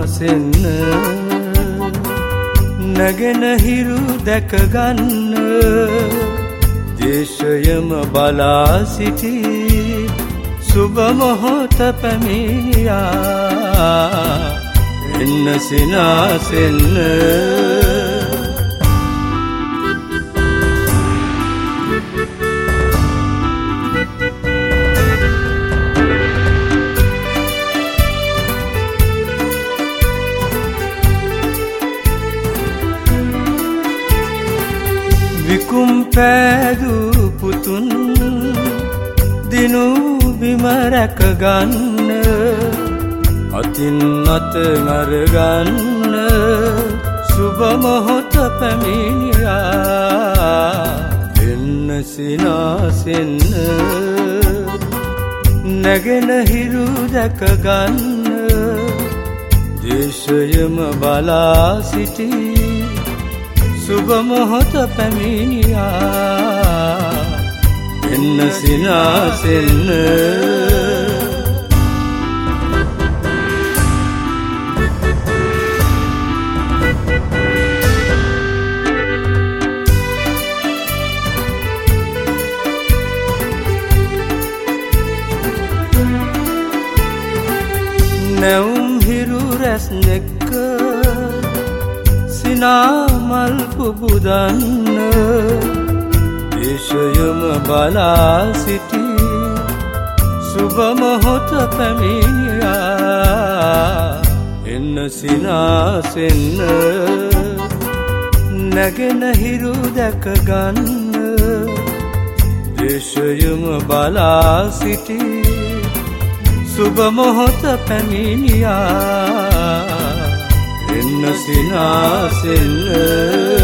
සිනාසෙන්න නැගෙන හිරු දැක ගන්න දේශයම බලා සිටි සුබ මොහොත පැමිණියා එන්න සිනාසෙන්න විකුම් පෑදූ පුතුන් දිනු බිම රැක ගන්න අතින් අත නරගන්න සුබ මොහොත පැමිණියා එන්න සිනාසෙන්න නැගෙන හිරු දැක ගන්න දේශයම බලා සිටි සුබ මොහොත පැමිණියා එන්න සිනාසෙන්න නැවුම් හිරු රැස් නෙක්ක සිනාමල් පුබුදන්න දේශයම බලා සිටි සුබ මොහොත පැමිණියා එන්න සිනාසෙන්න නැගෙන හිරු දැක ගන්න දේශයම බලා සිටි සුබ මොහොත පැමිණියා එන්න සිනාසෙන්න